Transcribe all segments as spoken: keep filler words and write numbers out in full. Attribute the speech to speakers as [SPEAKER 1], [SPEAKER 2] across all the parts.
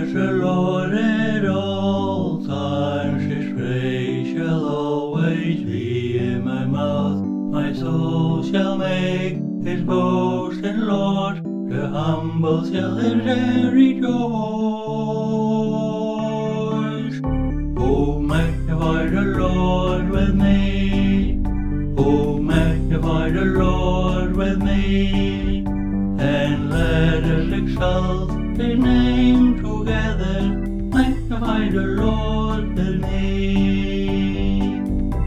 [SPEAKER 1] Bless the Lord at all times, His praise shall always be in my mouth. My soul shall make His boast in the Lord, the humble shall in there rejoice. Oh, magnify the Lord with me, oh, magnify the Lord with me, and let us exalt His name together. Magnify the Lord with me.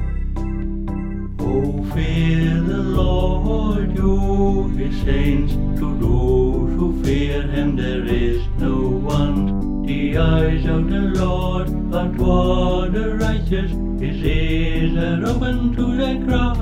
[SPEAKER 1] Oh, fear the Lord, you His saints. To those who fear Him there is no want. The eyes of the Lord are toward the righteous, His ears are open to their cry.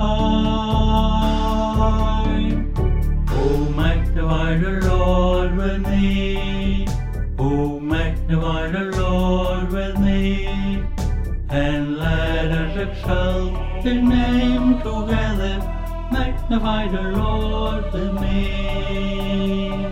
[SPEAKER 1] Oh, magnify the Lord with me, oh, magnify the Lord with me, and let us exalt His name together. Magnify the Lord with me.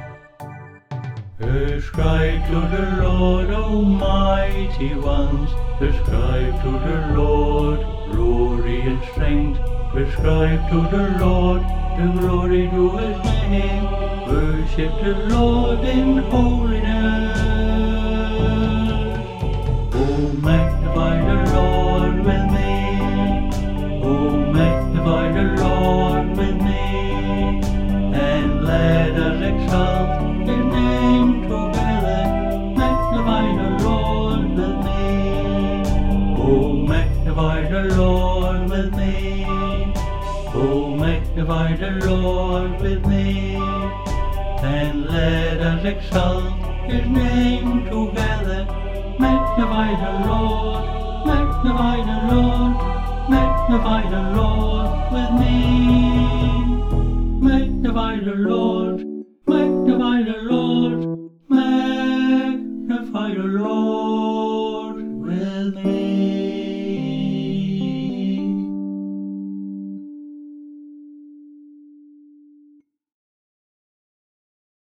[SPEAKER 1] Ascribe to the Lord, O mighty ones, ascribe to the Lord glory and strength, ascribe to the Lord the glory to His name, worship the Lord in holiness. Oh, magnify the Lord with me, oh, magnify the Lord with me, and let us exalt His name together. Magnify the Lord with me, oh, magnify the Lord with me, oh, magnify the Lord with me, and let us exalt His name together. Magnify the Lord, magnify the Lord, magnify the Lord with me. Magnify the Lord, magnify the Lord, magnify the Lord.